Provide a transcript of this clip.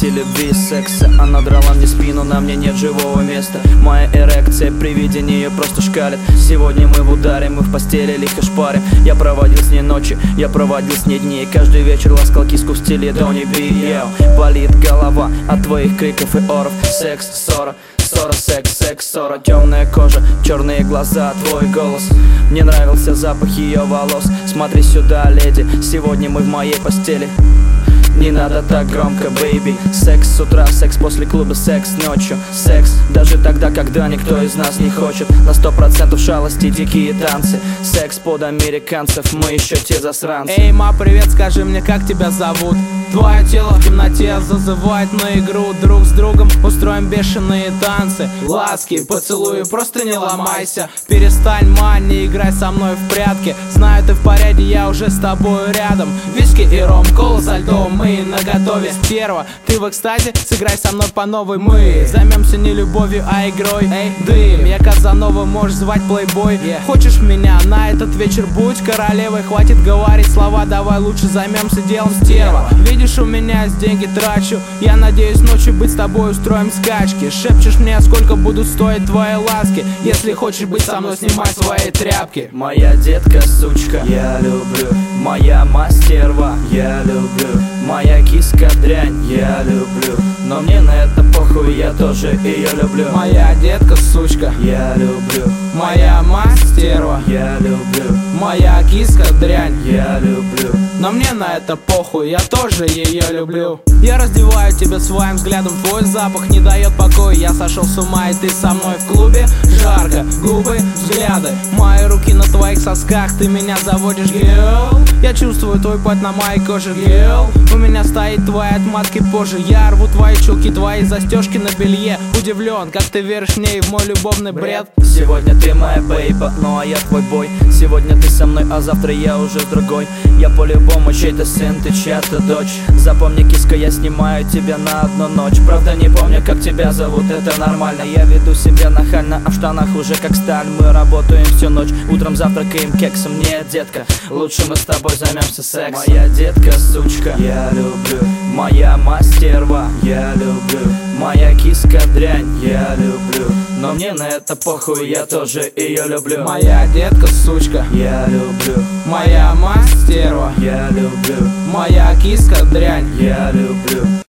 страсти, любви и секса. Она драла мне спину, на мне нет живого места. Моя эрекция при виде нее просто шкалит. Сегодня мы в ударе, мы в постели лихо шпарим. Я проводил с ней ночи, я проводил с ней дни. Каждый вечер ласкал киску в стиле Дони Би. Болит голова от твоих криков и оров. Секс, ссора, ссора, секс, секс, ссора. Темная кожа, черные глаза, твой голос. Мне нравился запах ее волос. Смотри сюда, леди, сегодня мы в моей постели. Не надо так громко, бэйби. Секс с утра, секс после клуба, секс ночью. Секс даже тогда, когда никто из нас не хочет. На 100% шалости, дикие танцы. Секс под американцев, мы еще те засранцы. Эй, ма, привет, скажи мне, как тебя зовут? Твое тело в темноте зазывает на игру. Друг с другом устроим бешеные танцы. Ласки, поцелуи, просто не ломайся. Перестань, ма, не играй со мной в прятки. Знаю, ты в порядке, я уже с тобой рядом. Виски и ром, кола со льдом, мы наготове. Стерва, ты в экстазе, сыграй со мной по новой. Мы займемся не любовью, а игрой. Эй, дым, я Казанова, можешь звать плейбой. Хочешь меня на этот вечер, будь королевой. Хватит говорить слова, давай лучше займемся делом, стерва. Видишь, у меня есть деньги, трачу. Я надеюсь ночью быть с тобой, устроим скачки. Шепчешь мне, сколько будут стоить твои ласки. Если хочешь быть со мной, снимай свои тряпки. Моя детка, сучка, я люблю. Моя мастерва, я люблю. Моя киска, дрянь, я люблю. Но мне на это похуй, я тоже ее люблю. Моя детка, сучка, я люблю. Моя мастерва, я люблю. Моя киска, дрянь, я люблю. Но мне на это похуй, я тоже ее люблю. Я раздеваю тебя своим взглядом, твой запах не дает покоя. Я сошел с ума, и ты со мной в клубе. Жарко, губы, взгляды, мои руки на твоих сосках. Ты меня заводишь, girl. Я чувствую твой пот на моей коже, girl. У меня стоит твоя отмазки позже. Я рву твои чулки, твои застежки на белье. Удивлен, как ты веришь мне и в мой любовный бред. Сегодня ты моя бейба, ну а я твой бой. Сегодня ты со мной, а завтра я уже с другой. Я по-любому чей-то сын, ты чья-то дочь. Запомни, киска, я снимаю тебя на одну ночь. Правда не помню, как тебя зовут, это нормально. Я веду себя нахально, а в штанах уже как сталь. Мы работаем всю ночь, утром завтракаем кексом. Нет, детка, лучше мы с тобой займемся сексом. Моя детка, сучка, я люблю. Моя мастерва, я люблю. Моя киска, дрянь, я люблю. Но мне на это похуй, я тоже ее люблю. Моя детка, сучка, я люблю. Моя мастерва, я люблю. Моя киска, дрянь, я люблю.